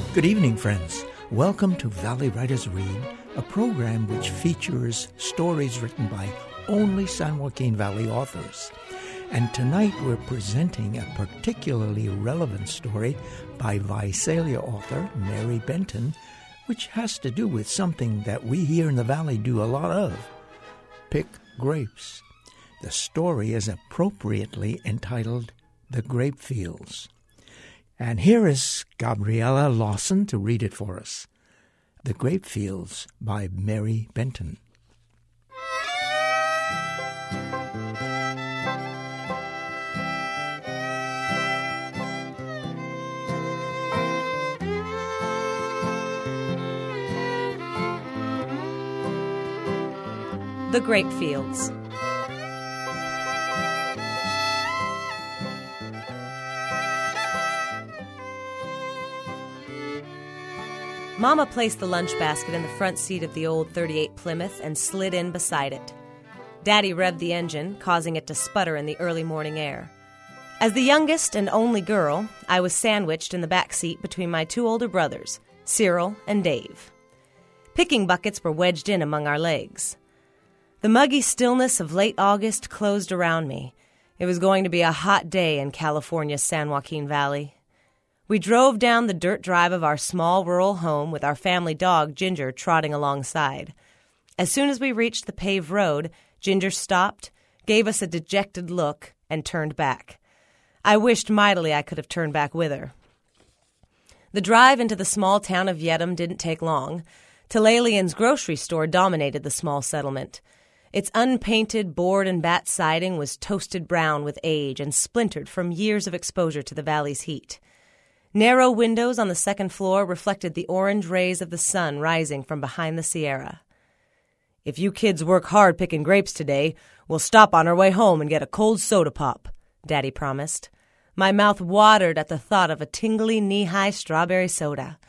Good evening, friends. Welcome to Valley Writers Read, a program which features stories written by only San Joaquin Valley authors. And tonight we're presenting a particularly relevant story by Visalia author Mary Benton, which has to do with something that we here in the Valley do a lot of: pick grapes. The story is appropriately entitled The Grape Fields. And here is Gabriella Lawson to read it for us. The Grape Fields by Mary Benton. The Grape Fields. Mama placed the lunch basket in the front seat of the old 38 Plymouth and slid in beside it. Daddy revved the engine, causing it to sputter in the early morning air. As the youngest and only girl, I was sandwiched in the back seat between my two older brothers, Cyril and Dave. Picking buckets were wedged in among our legs. The muggy stillness of late August closed around me. It was going to be a hot day in California's San Joaquin Valley. We drove down the dirt drive of our small rural home with our family dog, Ginger, trotting alongside. As soon as we reached the paved road, Ginger stopped, gave us a dejected look, and turned back. I wished mightily I could have turned back with her. The drive into the small town of Yedem didn't take long. Tulalion's grocery store dominated the small settlement. Its unpainted board and bat siding was toasted brown with age and splintered from years of exposure to the valley's heat. Narrow windows on the second floor reflected the orange rays of the sun rising from behind the Sierra. "If you kids work hard picking grapes today, we'll stop on our way home and get a cold soda pop," Daddy promised. My mouth watered at the thought of a tingly, knee-high strawberry soda.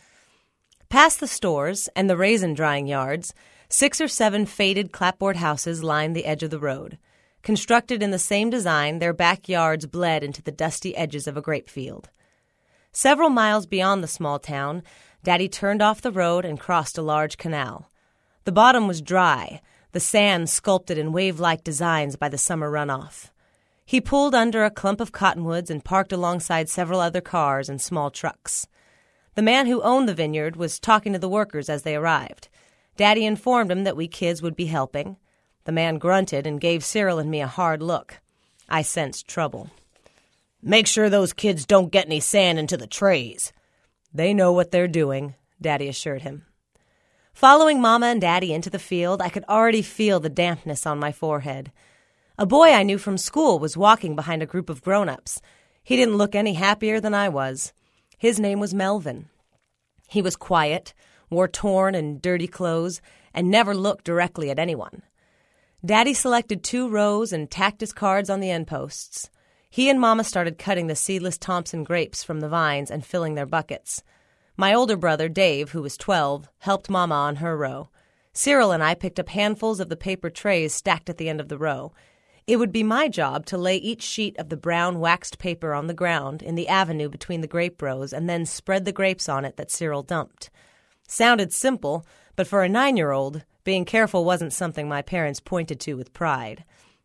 Past the stores and the raisin drying yards, 6 or 7 faded clapboard houses lined the edge of the road. Constructed in the same design, their backyards bled into the dusty edges of a grape field. Several miles beyond the small town, Daddy turned off the road and crossed a large canal. The bottom was dry, the sand sculpted in wave-like designs by the summer runoff. He pulled under a clump of cottonwoods and parked alongside several other cars and small trucks. The man who owned the vineyard was talking to the workers as they arrived. Daddy informed him that we kids would be helping. The man grunted and gave Cyril and me a hard look. I sensed trouble. "Make sure those kids don't get any sand into the trays." "They know what they're doing," Daddy assured him. Following Mama and Daddy into the field, I could already feel the dampness on my forehead. A boy I knew from school was walking behind a group of grown-ups. He didn't look any happier than I was. His name was Melvin. He was quiet, wore torn and dirty clothes, and never looked directly at anyone. Daddy selected 2 rows and tacked his cards on the end posts. He and Mama started cutting the seedless Thompson grapes from the vines and filling their buckets. My older brother, Dave, who was 12, helped Mama on her row. Cyril and I picked up handfuls of the paper trays stacked at the end of the row. It would be my job to lay each sheet of the brown waxed paper on the ground in the avenue between the grape rows and then spread the grapes on it that Cyril dumped. Sounded simple, but for a 9-year-old, being careful wasn't something my parents pointed to with pride.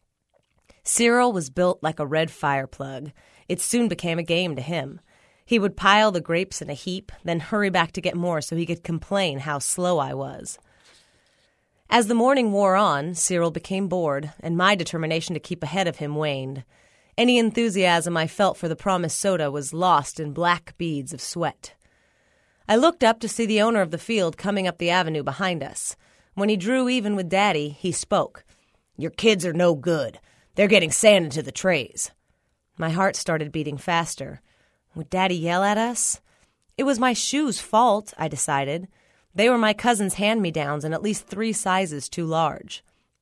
Cyril was built like a red fire plug. It soon became a game to him. He would pile the grapes in a heap, then hurry back to get more so he could complain how slow I was. As the morning wore on, Cyril became bored, and my determination to keep ahead of him waned. Any enthusiasm I felt for the promised soda was lost in black beads of sweat. I looked up to see the owner of the field coming up the avenue behind us. When he drew even with Daddy, he spoke. "Your kids are no good. They're getting sand into the trays." My heart started beating faster. Would Daddy yell at us? It was my shoes' fault, I decided. They were my cousin's hand-me-downs and at least 3 sizes too large.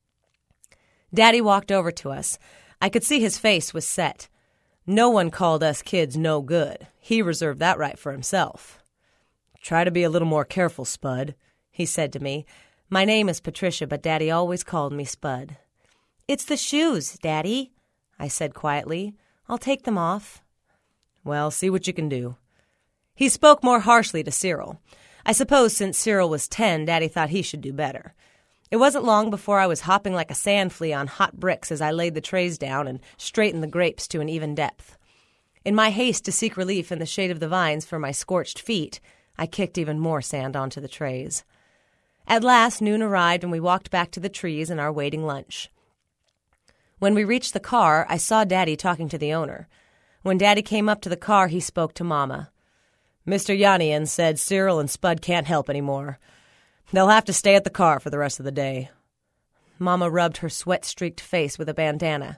Daddy walked over to us. I could see his face was set. No one called us kids no good. He reserved that right for himself. "Try to be a little more careful, Spud," he said to me. My name is Patricia, but Daddy always called me Spud. "It's the shoes, Daddy," I said quietly. "I'll take them off." "Well, see what you can do." He spoke more harshly to Cyril. I suppose since Cyril was 10, Daddy thought he should do better. It wasn't long before I was hopping like a sand flea on hot bricks as I laid the trays down and straightened the grapes to an even depth. In my haste to seek relief in the shade of the vines for my scorched feet, I kicked even more sand onto the trays. At last, noon arrived and we walked back to the trees and our waiting lunch. When we reached the car, I saw Daddy talking to the owner. When Daddy came up to the car, he spoke to Mama. Mr. Yanian said Cyril and Spud can't help anymore. They'll have to stay at the car for the rest of the day. Mama rubbed her sweat-streaked face with a bandana.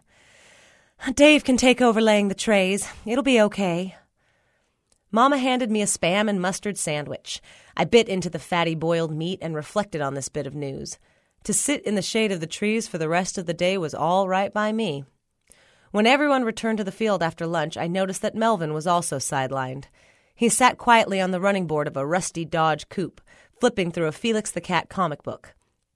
Dave can take over laying the trays. It'll be okay. Mama handed me a Spam and mustard sandwich. I bit into the fatty boiled meat and reflected on this bit of news. To sit in the shade of the trees for the rest of the day was all right by me. When everyone returned to the field after lunch, I noticed that Melvin was also sidelined. He sat quietly on the running board of a rusty Dodge coupe, flipping through a Felix the Cat comic book.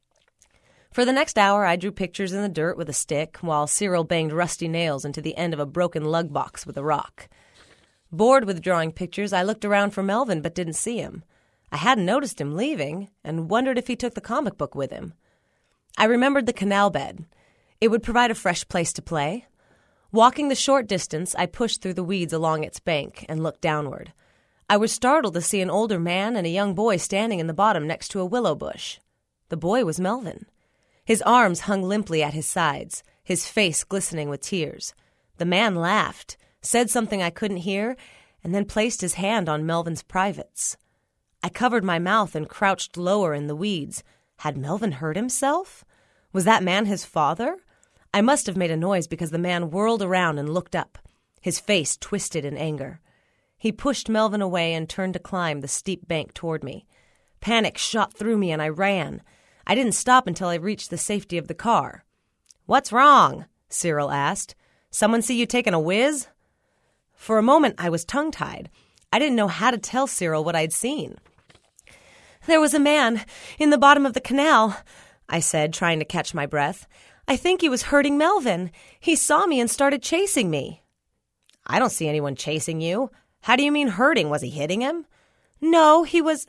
For the next hour, I drew pictures in the dirt with a stick, while Cyril banged rusty nails into the end of a broken lug box with a rock. Bored with drawing pictures, I looked around for Melvin but didn't see him. I hadn't noticed him leaving, and wondered if he took the comic book with him. I remembered the canal bed. It would provide a fresh place to play. Walking the short distance, I pushed through the weeds along its bank and looked downward. I was startled to see an older man and a young boy standing in the bottom next to a willow bush. The boy was Melvin. His arms hung limply at his sides, his face glistening with tears. The man laughed, said something I couldn't hear, and then placed his hand on Melvin's privates. I covered my mouth and crouched lower in the weeds. Had Melvin hurt himself? Was that man his father? I must have made a noise because the man whirled around and looked up, his face twisted in anger. He pushed Melvin away and turned to climb the steep bank toward me. Panic shot through me and I ran. I didn't stop until I reached the safety of the car. "What's wrong?" Cyril asked. "Someone see you taking a whiz?" For a moment I was tongue-tied. I didn't know how to tell Cyril what I'd seen. "There was a man in the bottom of the canal," I said, trying to catch my breath. "I think he was hurting Melvin. He saw me and started chasing me." "I don't see anyone chasing you. How do you mean hurting? Was he hitting him?" "No, he was,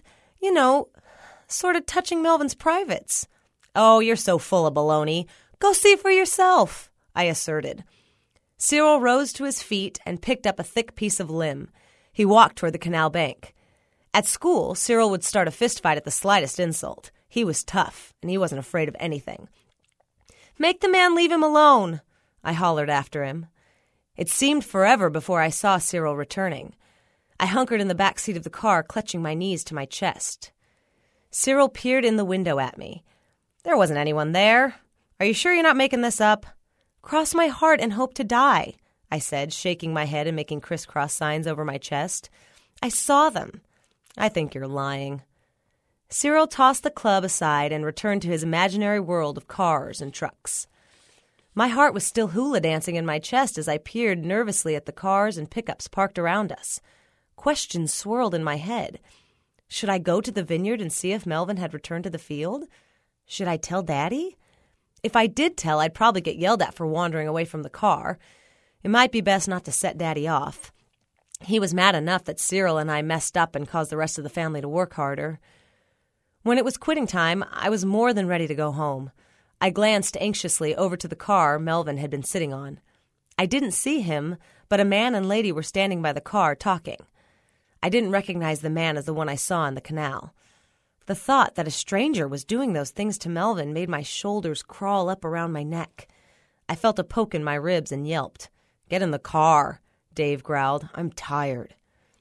sort of touching Melvin's privates." "Oh, you're so full of baloney. Go see for yourself," I asserted. Cyril rose to his feet and picked up a thick piece of limb. He walked toward the canal bank. At school, Cyril would start a fistfight at the slightest insult. He was tough, and he wasn't afraid of anything. "Make the man leave him alone," I hollered after him. It seemed forever before I saw Cyril returning. I hunkered in the back seat of the car, clutching my knees to my chest. Cyril peered in the window at me. "There wasn't anyone there. Are you sure you're not making this up?" "Cross my heart and hope to die," I said, shaking my head and making crisscross signs over my chest. "I saw them." "I think you're lying." Cyril tossed the club aside and returned to his imaginary world of cars and trucks. My heart was still hula dancing in my chest as I peered nervously at the cars and pickups parked around us. Questions swirled in my head. Should I go to the vineyard and see if Melvin had returned to the field? Should I tell Daddy? If I did tell, I'd probably get yelled at for wandering away from the car. It might be best not to set Daddy off. He was mad enough that Cyril and I messed up and caused the rest of the family to work harder. When it was quitting time, I was more than ready to go home. I glanced anxiously over to the car Melvin had been sitting on. I didn't see him, but a man and lady were standing by the car talking. I didn't recognize the man as the one I saw in the canal. The thought that a stranger was doing those things to Melvin made my shoulders crawl up around my neck. I felt a poke in my ribs and yelped. "Get in the car," Dave growled. "I'm tired."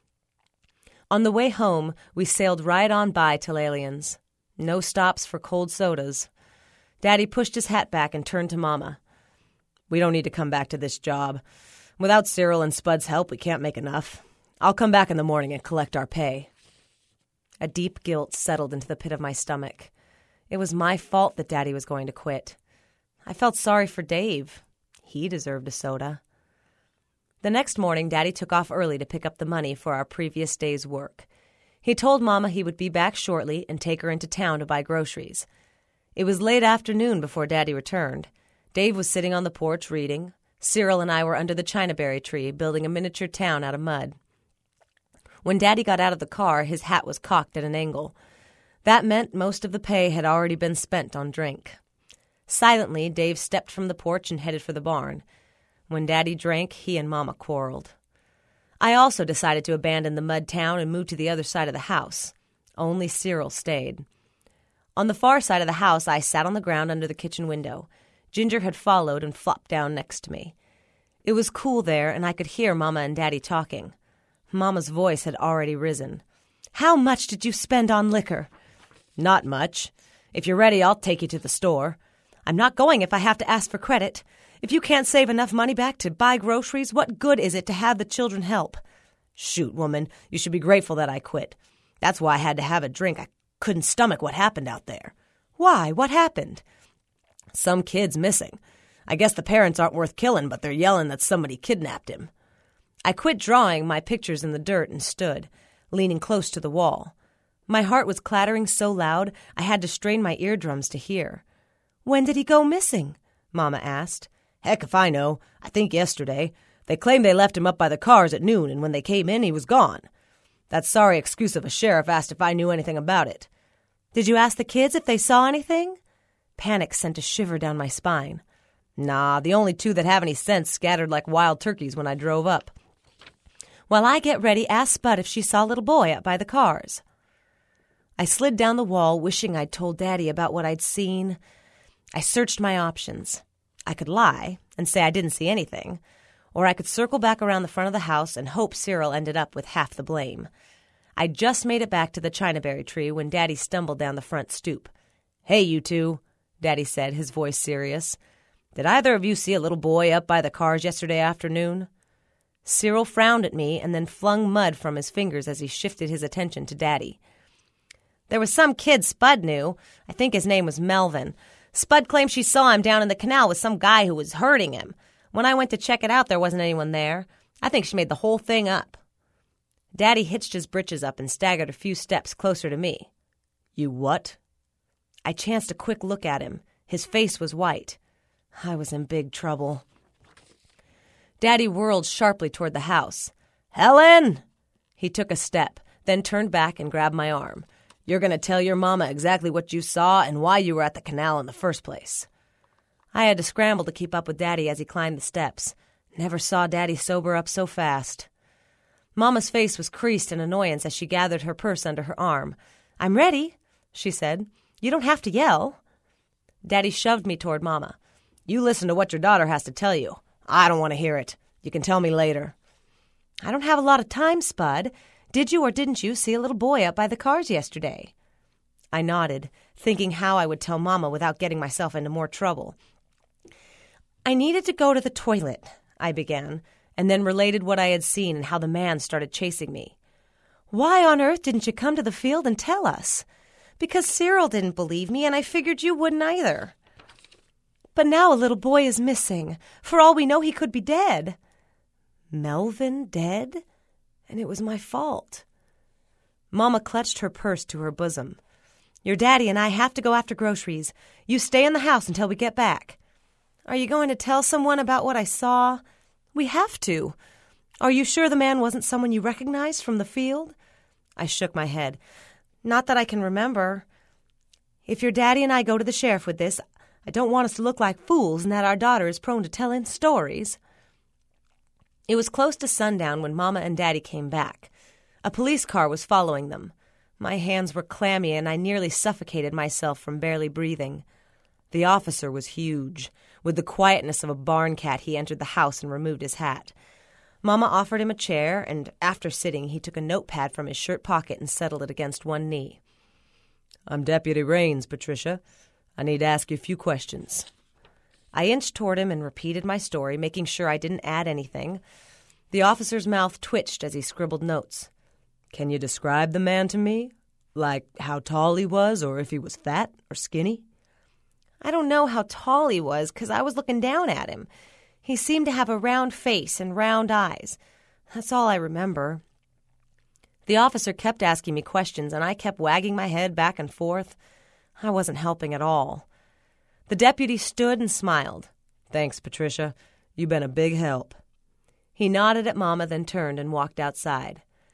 On the way home, we sailed right on by Tulalion's. No stops for cold sodas. Daddy pushed his hat back and turned to Mama. "We don't need to come back to this job. Without Cyril and Spud's help, we can't make enough. I'll come back in the morning and collect our pay." A deep guilt settled into the pit of my stomach. It was my fault that Daddy was going to quit. I felt sorry for Dave. He deserved a soda. The next morning, Daddy took off early to pick up the money for our previous day's work. He told Mama he would be back shortly and take her into town to buy groceries. It was late afternoon before Daddy returned. Dave was sitting on the porch reading. Cyril and I were under the chinaberry tree, building a miniature town out of mud. When Daddy got out of the car, his hat was cocked at an angle. That meant most of the pay had already been spent on drink. Silently, Dave stepped from the porch and headed for the barn. When Daddy drank, he and Mama quarreled. I also decided to abandon the mud town and move to the other side of the house. Only Cyril stayed. On the far side of the house, I sat on the ground under the kitchen window. Ginger had followed and flopped down next to me. It was cool there, and I could hear Mama and Daddy talking. Mama's voice had already risen. "How much did you spend on liquor?" "Not much. If you're ready, I'll take you to the store." "I'm not going if I have to ask for credit. If you can't save enough money back to buy groceries, what good is it to have the children help?" "Shoot, woman, you should be grateful that I quit. That's why I had to have a drink. I couldn't stomach what happened out there." "Why? What happened?" "Some kid's missing. I guess the parents aren't worth killing, but they're yelling that somebody kidnapped him." I quit drawing my pictures in the dirt and stood, leaning close to the wall. My heart was clattering so loud I had to strain my eardrums to hear. "When did he go missing?" Mama asked. "Heck if I know. I think yesterday. They claim they left him up by the cars at noon, and when they came in, he was gone. That sorry excuse of a sheriff asked if I knew anything about it." "Did you ask the kids if they saw anything?" Panic sent a shiver down my spine. "Nah, the only two that have any sense scattered like wild turkeys when I drove up." "While I get ready, ask Spud if she saw little boy up by the cars." I slid down the wall, wishing I'd told Daddy about what I'd seen. I searched my options. I could lie and say I didn't see anything, or I could circle back around the front of the house and hope Cyril ended up with half the blame. I'd just made it back to the chinaberry tree when Daddy stumbled down the front stoop. "Hey, you two," Daddy said, his voice serious. "Did either of you see a little boy up by the cars yesterday afternoon?" Cyril frowned at me and then flung mud from his fingers as he shifted his attention to Daddy. "There was some kid Spud knew. I think his name was Melvin. Spud claimed she saw him down in the canal with some guy who was hurting him. When I went to check it out, there wasn't anyone there. I think she made the whole thing up." Daddy hitched his britches up and staggered a few steps closer to me. "You what?" I chanced a quick look at him. His face was white. I was in big trouble. Daddy whirled sharply toward the house. "Helen!" He took a step, then turned back and grabbed my arm. "You're going to tell your mama exactly what you saw and why you were at the canal in the first place." I had to scramble to keep up with Daddy as he climbed the steps. Never saw Daddy sober up so fast. Mama's face was creased in annoyance as she gathered her purse under her arm. "I'm ready," she said. "You don't have to yell." Daddy shoved me toward Mama. "You listen to what your daughter has to tell you. I don't want to hear it. You can tell me later." "I don't have a lot of time, Spud. Did you or didn't you see a little boy up by the cars yesterday?" I nodded, thinking how I would tell Mama without getting myself into more trouble. "I needed to go to the toilet," I began, and then related what I had seen and how the man started chasing me. "Why on earth didn't you come to the field and tell us?" "Because Cyril didn't believe me, and I figured you wouldn't either." "But now a little boy is missing. For all we know, he could be dead." Melvin dead? And it was my fault. Mama clutched her purse to her bosom. "Your daddy and I have to go after groceries. You stay in the house until we get back." "Are you going to tell someone about what I saw?" "We have to." "Are you sure the man wasn't someone you recognized from the field?" I shook my head. "Not that I can remember. If your daddy and I go to the sheriff with this, I don't want us to look like fools and that our daughter is prone to telling stories." It was close to sundown when Mama and Daddy came back. A police car was following them. My hands were clammy and I nearly suffocated myself from barely breathing. The officer was huge. With the quietness of a barn cat, he entered the house and removed his hat. Mama offered him a chair, and after sitting, he took a notepad from his shirt pocket and settled it against one knee. "I'm Deputy Raines, Patricia. I need to ask you a few questions." I inched toward him and repeated my story, making sure I didn't add anything. The officer's mouth twitched as he scribbled notes. "Can you describe the man to me? Like how tall he was, or if he was fat or skinny?" "I don't know how tall he was, 'cause I was looking down at him. He seemed to have a round face and round eyes. That's all I remember." The officer kept asking me questions, and I kept wagging my head back and forth. I wasn't helping at all. The deputy stood and smiled. "Thanks, Patricia. You've been a big help." He nodded at Mama, then turned and walked outside.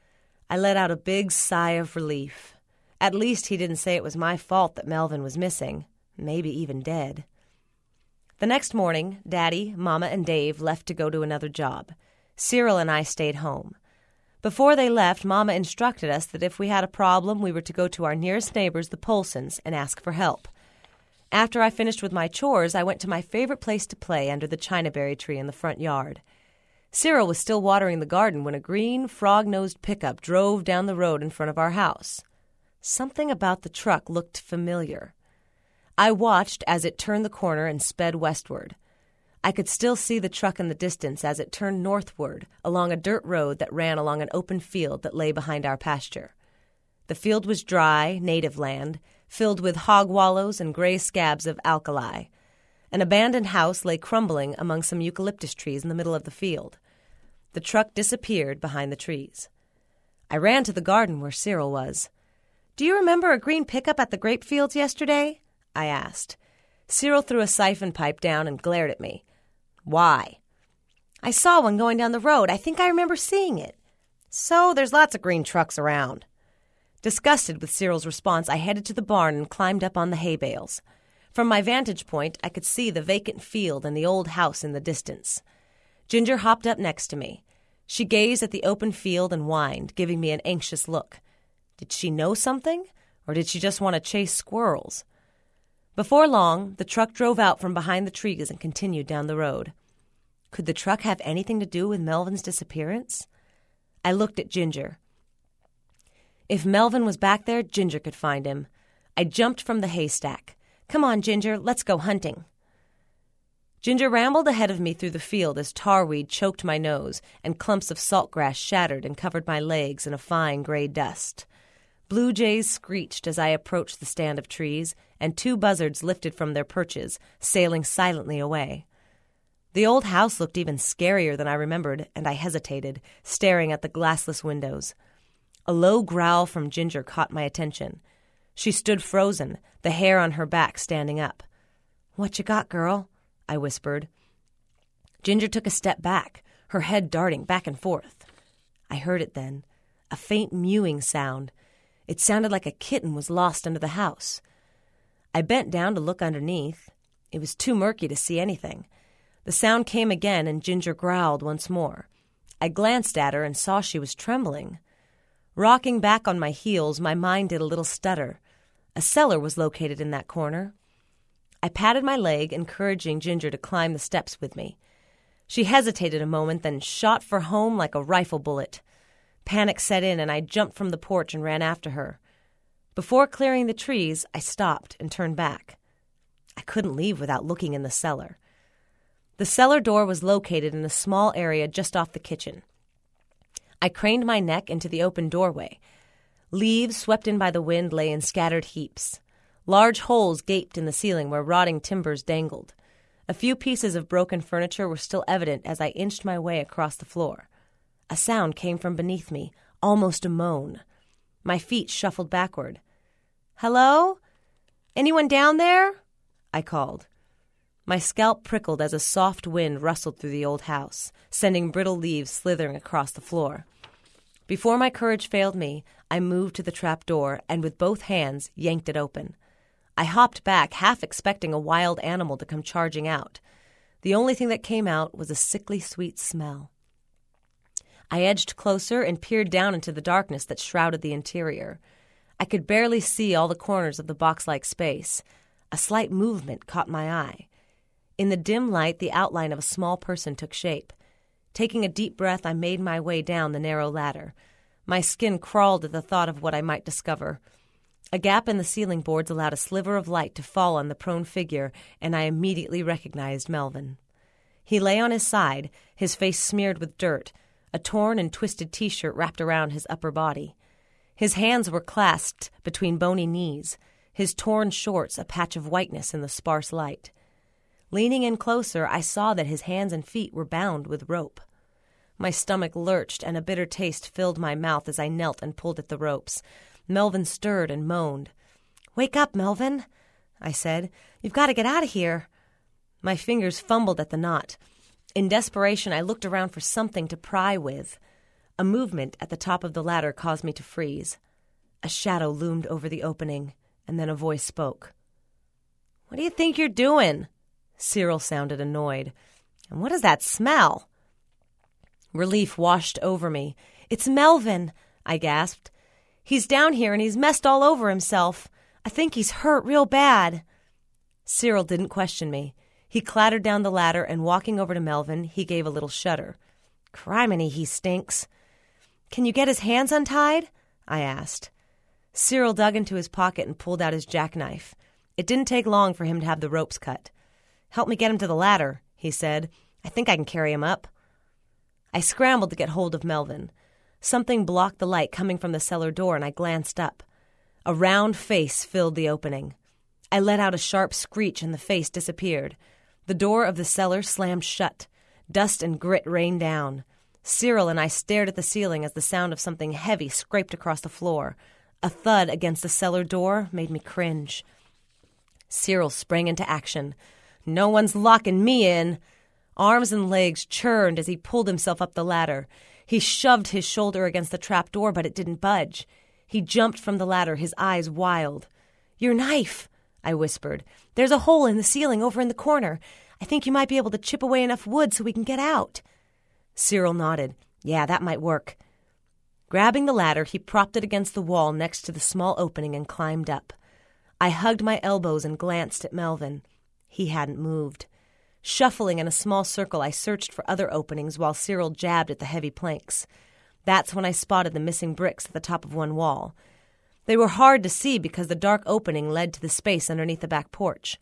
I let out a big sigh of relief. At least he didn't say it was my fault that Melvin was missing, maybe even dead. The next morning, Daddy, Mama, and Dave left to go to another job. Cyril and I stayed home. Before they left, Mama instructed us that if we had a problem, we were to go to our nearest neighbors, the Polsons, and ask for help. After I finished with my chores, I went to my favorite place to play under the chinaberry tree in the front yard. Cyril was still watering the garden when a green, frog-nosed pickup drove down the road in front of our house. Something about the truck looked familiar. I watched as it turned the corner and sped westward. I could still see the truck in the distance as it turned northward along a dirt road that ran along an open field that lay behind our pasture. The field was dry, native land, filled with hog wallows and gray scabs of alkali. An abandoned house lay crumbling among some eucalyptus trees in the middle of the field. The truck disappeared behind the trees. I ran to the garden where Cyril was. "Do you remember a green pickup at the grape fields yesterday?" I asked. Cyril threw a siphon pipe down and glared at me. "Why?" "I saw one going down the road. I think I remember seeing it." "So there's lots of green trucks around." Disgusted with Cyril's response, I headed to the barn and climbed up on the hay bales. From my vantage point, I could see the vacant field and the old house in the distance. Ginger hopped up next to me. She gazed at the open field and whined, giving me an anxious look. Did she know something, or did she just want to chase squirrels? Before long, the truck drove out from behind the trees and continued down the road. Could the truck have anything to do with Melvin's disappearance? I looked at Ginger. If Melvin was back there, Ginger could find him. I jumped from the haystack. "Come on, Ginger, let's go hunting." Ginger rambled ahead of me through the field as tarweed choked my nose and clumps of saltgrass shattered and covered my legs in a fine gray dust. Blue jays screeched as I approached the stand of trees, and 2 buzzards lifted from their perches, sailing silently away. The old house looked even scarier than I remembered, and I hesitated, staring at the glassless windows. A low growl from Ginger caught my attention. She stood frozen, the hair on her back standing up. "What you got, girl?" I whispered. Ginger took a step back, her head darting back and forth. I heard it then, a faint mewing sound. It sounded like a kitten was lost under the house. I bent down to look underneath. It was too murky to see anything. The sound came again, and Ginger growled once more. I glanced at her and saw she was trembling. Rocking back on my heels, my mind did a little stutter. A cellar was located in that corner. I patted my leg, encouraging Ginger to climb the steps with me. She hesitated a moment, then shot for home like a rifle bullet. Panic set in, and I jumped from the porch and ran after her. Before clearing the trees, I stopped and turned back. I couldn't leave without looking in the cellar. The cellar door was located in a small area just off the kitchen. I craned my neck into the open doorway. Leaves swept in by the wind lay in scattered heaps. Large holes gaped in the ceiling where rotting timbers dangled. A few pieces of broken furniture were still evident as I inched my way across the floor. A sound came from beneath me, almost a moan. My feet shuffled backward. "Hello? Anyone down there?" I called. My scalp prickled as a soft wind rustled through the old house, sending brittle leaves slithering across the floor. Before my courage failed me, I moved to the trap door and with both hands yanked it open. I hopped back, half expecting a wild animal to come charging out. The only thing that came out was a sickly sweet smell. I edged closer and peered down into the darkness that shrouded the interior. I could barely see all the corners of the box-like space. A slight movement caught my eye. In the dim light, the outline of a small person took shape. Taking a deep breath, I made my way down the narrow ladder. My skin crawled at the thought of what I might discover. A gap in the ceiling boards allowed a sliver of light to fall on the prone figure, and I immediately recognized Melvin. He lay on his side, his face smeared with dirt, a torn and twisted T-shirt wrapped around his upper body. His hands were clasped between bony knees, his torn shorts a patch of whiteness in the sparse light. Leaning in closer, I saw that his hands and feet were bound with rope. My stomach lurched, and a bitter taste filled my mouth as I knelt and pulled at the ropes. Melvin stirred and moaned. "Wake up, Melvin," I said. "You've got to get out of here." My fingers fumbled at the knot. In desperation, I looked around for something to pry with. A movement at the top of the ladder caused me to freeze. A shadow loomed over the opening, and then a voice spoke. "What do you think you're doing?" Cyril sounded annoyed. "And what is that smell?" Relief washed over me. "It's Melvin," I gasped. "He's down here and he's messed all over himself. I think he's hurt real bad." Cyril didn't question me. He clattered down the ladder, and walking over to Melvin, he gave a little shudder. "Criminy, he stinks." "Can you get his hands untied?" I asked. Cyril dug into his pocket and pulled out his jackknife. It didn't take long for him to have the ropes cut. "Help me get him to the ladder," he said. "I think I can carry him up." I scrambled to get hold of Melvin. Something blocked the light coming from the cellar door, and I glanced up. A round face filled the opening. I let out a sharp screech, and the face disappeared. The door of the cellar slammed shut. Dust and grit rained down. Cyril and I stared at the ceiling as the sound of something heavy scraped across the floor. A thud against the cellar door made me cringe. Cyril sprang into action. "No one's locking me in." Arms and legs churned as he pulled himself up the ladder. He shoved his shoulder against the trap door, but it didn't budge. He jumped from the ladder, his eyes wild. "Your knife," I whispered. "There's a hole in the ceiling over in the corner. I think you might be able to chip away enough wood so we can get out." Cyril nodded. "Yeah, that might work." Grabbing the ladder, he propped it against the wall next to the small opening and climbed up. I hugged my elbows and glanced at Melvin. He hadn't moved. Shuffling in a small circle, I searched for other openings while Cyril jabbed at the heavy planks. That's when I spotted the missing bricks at the top of one wall. They were hard to see because the dark opening led to the space underneath the back porch.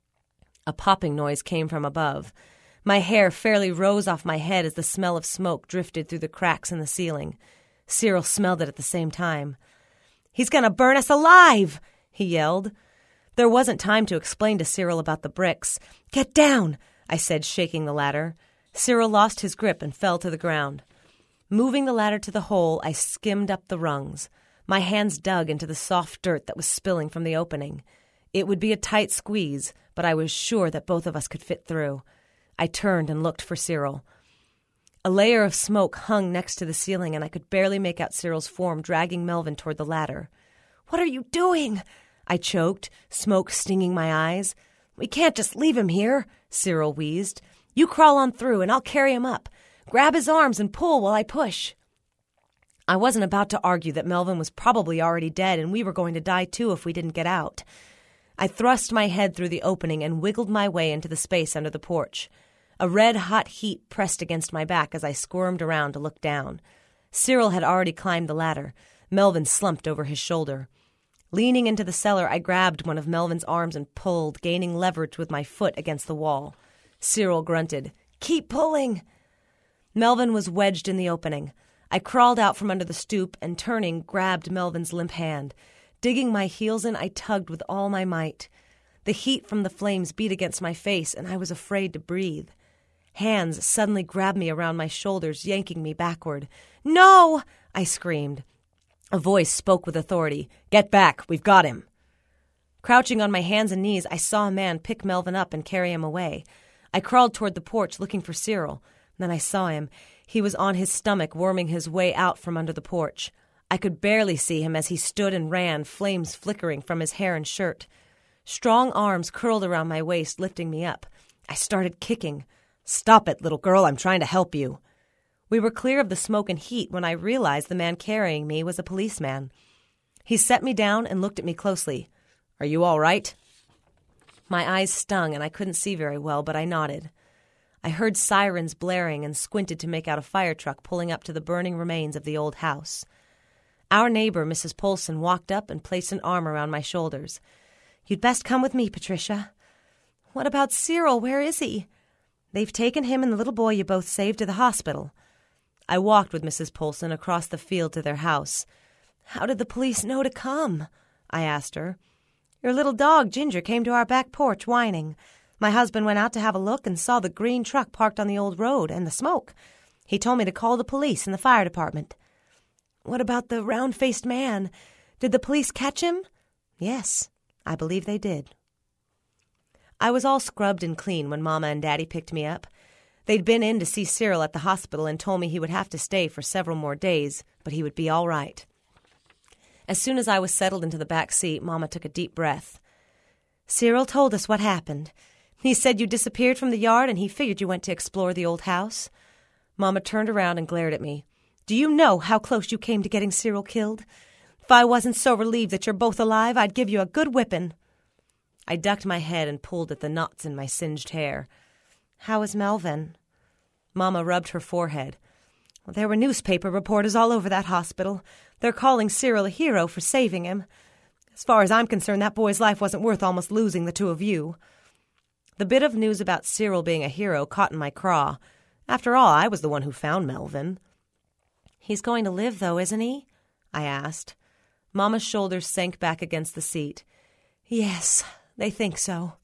A popping noise came from above. My hair fairly rose off my head as the smell of smoke drifted through the cracks in the ceiling. Cyril smelled it at the same time. "He's going to burn us alive!" he yelled. There wasn't time to explain to Cyril about the bricks. "Get down!" I said, shaking the ladder. Cyril lost his grip and fell to the ground. Moving the ladder to the hole, I skimmed up the rungs. My hands dug into the soft dirt that was spilling from the opening. It would be a tight squeeze, but I was sure that both of us could fit through. I turned and looked for Cyril. A layer of smoke hung next to the ceiling, and I could barely make out Cyril's form dragging Melvin toward the ladder. "What are you doing?" I choked, smoke stinging my eyes. "We can't just leave him here," Cyril wheezed. "You crawl on through, and I'll carry him up. Grab his arms and pull while I push." I wasn't about to argue that Melvin was probably already dead, and we were going to die too if we didn't get out. I thrust my head through the opening and wiggled my way into the space under the porch. A red-hot heat pressed against my back as I squirmed around to look down. Cyril had already climbed the ladder. Melvin slumped over his shoulder. Leaning into the cellar, I grabbed one of Melvin's arms and pulled, gaining leverage with my foot against the wall. Cyril grunted, "Keep pulling!" Melvin was wedged in the opening. I crawled out from under the stoop and, turning, grabbed Melvin's limp hand. Digging my heels in, I tugged with all my might. The heat from the flames beat against my face, and I was afraid to breathe. Hands suddenly grabbed me around my shoulders, yanking me backward. "No!" I screamed. A voice spoke with authority. "Get back! We've got him!" Crouching on my hands and knees, I saw a man pick Melvin up and carry him away. I crawled toward the porch, looking for Cyril. Then I saw him. He was on his stomach, worming his way out from under the porch. I could barely see him as he stood and ran, flames flickering from his hair and shirt. Strong arms curled around my waist, lifting me up. I started kicking. "Stop it, little girl, I'm trying to help you." We were clear of the smoke and heat when I realized the man carrying me was a policeman. He set me down and looked at me closely. "Are you all right?" My eyes stung and I couldn't see very well, but I nodded. I heard sirens blaring and squinted to make out a fire truck pulling up to the burning remains of the old house. Our neighbor, Mrs. Polson, walked up and placed an arm around my shoulders. "You'd best come with me, Patricia." "What about Cyril? Where is he?" "They've taken him and the little boy you both saved to the hospital." I walked with Mrs. Polson across the field to their house. "How did the police know to come?" I asked her. "Your little dog, Ginger, came to our back porch whining. My husband went out to have a look and saw the green truck parked on the old road and the smoke. He told me to call the police and the fire department." "What about the round-faced man? Did the police catch him?" "Yes, I believe they did." I was all scrubbed and clean when Mama and Daddy picked me up. They'd been in to see Cyril at the hospital and told me he would have to stay for several more days, but he would be all right. As soon as I was settled into the back seat, Mama took a deep breath. Cyril told us what happened. He said you disappeared from the yard and he figured you went to explore the old house. Mama turned around and glared at me. Do you know how close you came to getting Cyril killed? If I wasn't so relieved that you're both alive, I'd give you a good whipping. I ducked my head and pulled at the knots in my singed hair. How is Melvin? Mama rubbed her forehead. Well, there were newspaper reporters all over that hospital. They're calling Cyril a hero for saving him. As far as I'm concerned, that boy's life wasn't worth almost losing the two of you. The bit of news about Cyril being a hero caught in my craw. After all, I was the one who found Melvin. He's going to live, though, isn't he? I asked. Mama's shoulders sank back against the seat. Yes, they think so.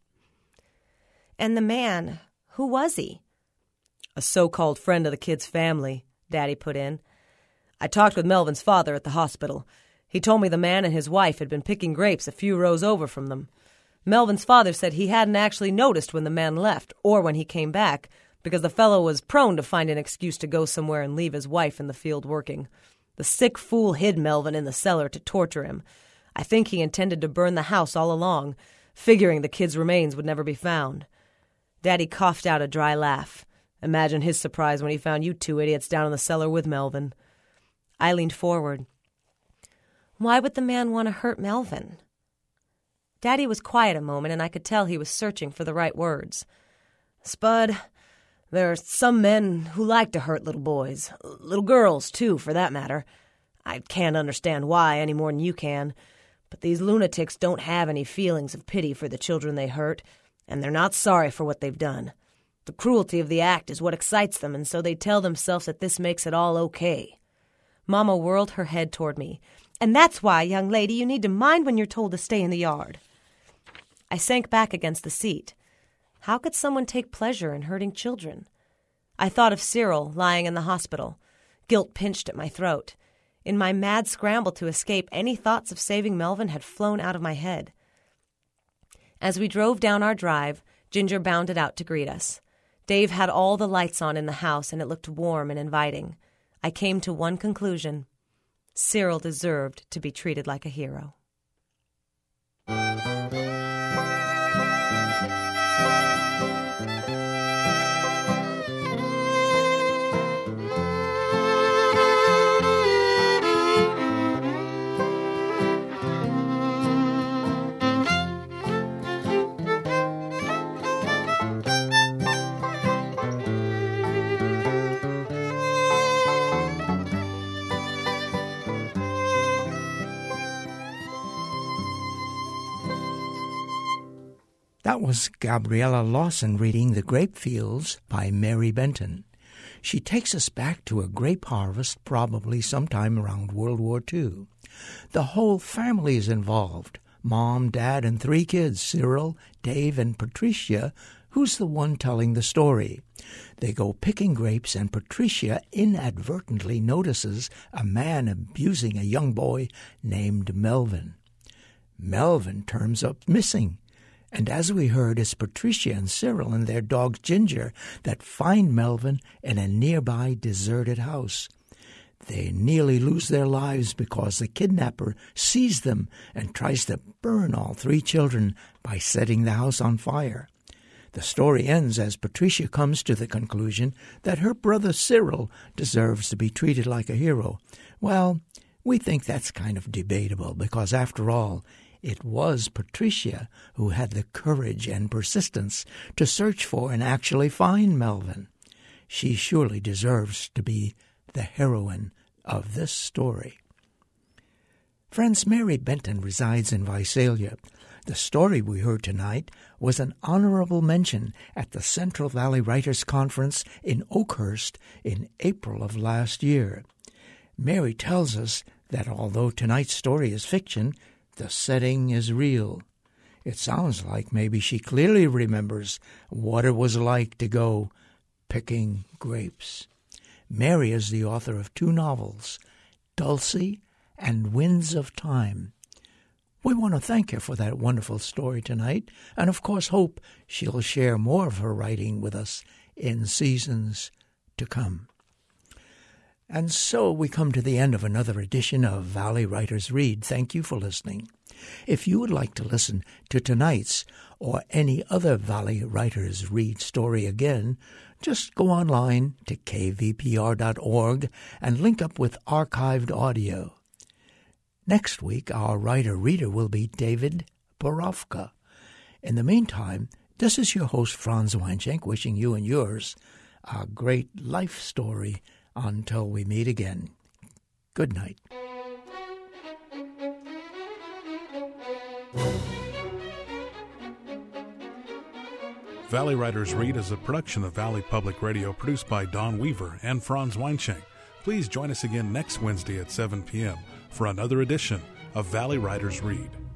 And the man, who was he? A so-called friend of the kid's family, Daddy put in. I talked with Melvin's father at the hospital. He told me the man and his wife had been picking grapes a few rows over from them. Melvin's father said he hadn't actually noticed when the man left or when he came back because the fellow was prone to find an excuse to go somewhere and leave his wife in the field working. The sick fool hid Melvin in the cellar to torture him. I think he intended to burn the house all along, figuring the kid's remains would never be found. Daddy coughed out a dry laugh. Imagine his surprise when he found you two idiots down in the cellar with Melvin. I leaned forward. Why would the man want to hurt Melvin? Daddy was quiet a moment, and I could tell he was searching for the right words. Spud, there are some men who like to hurt little boys. Little girls, too, for that matter. I can't understand why any more than you can. But these lunatics don't have any feelings of pity for the children they hurt, and they're not sorry for what they've done. The cruelty of the act is what excites them, and so they tell themselves that this makes it all okay. Mama whirled her head toward me. And that's why, young lady, you need to mind when you're told to stay in the yard. I sank back against the seat. How could someone take pleasure in hurting children? I thought of Cyril lying in the hospital. Guilt pinched at my throat. In my mad scramble to escape, any thoughts of saving Melvin had flown out of my head. As we drove down our drive, Ginger bounded out to greet us. Dave had all the lights on in the house, and it looked warm and inviting. I came to one conclusion. Cyril deserved to be treated like a hero. That was Gabriella Lawson reading The Grape Fields by Mary Benton. She takes us back to a grape harvest probably sometime around World War II. The whole family is involved. Mom, Dad, and 3 kids, Cyril, Dave, and Patricia, who's the one telling the story. They go picking grapes, and Patricia inadvertently notices a man abusing a young boy named Melvin. Melvin turns up missing. And as we heard, it's Patricia and Cyril and their dog Ginger that find Melvin in a nearby deserted house. They nearly lose their lives because the kidnapper sees them and tries to burn all 3 children by setting the house on fire. The story ends as Patricia comes to the conclusion that her brother Cyril deserves to be treated like a hero. Well, we think that's kind of debatable because, after all, it was Patricia who had the courage and persistence to search for and actually find Melvin. She surely deserves to be the heroine of this story. Friends, Mary Benton resides in Visalia. The story we heard tonight was an honorable mention at the Central Valley Writers' Conference in Oakhurst in April of last year. Mary tells us that although tonight's story is fiction, the setting is real. It sounds like maybe she clearly remembers what it was like to go picking grapes. Mary is the author of 2 novels, Dulcie and Winds of Time. We want to thank her for that wonderful story tonight, and of course hope she'll share more of her writing with us in seasons to come. And so we come to the end of another edition of Valley Writers Read. Thank you for listening. If you would like to listen to tonight's or any other Valley Writers Read story again, just go online to kvpr.org and link up with archived audio. Next week, our writer-reader will be David Borofka. In the meantime, this is your host, Franz Weinschenk, wishing you and yours a great life story until we meet again. Good night. Valley Writers Read is a production of Valley Public Radio, produced by Don Weaver and Franz Weinschenk. Please join us again next Wednesday at 7 p.m. for another edition of Valley Writers Read.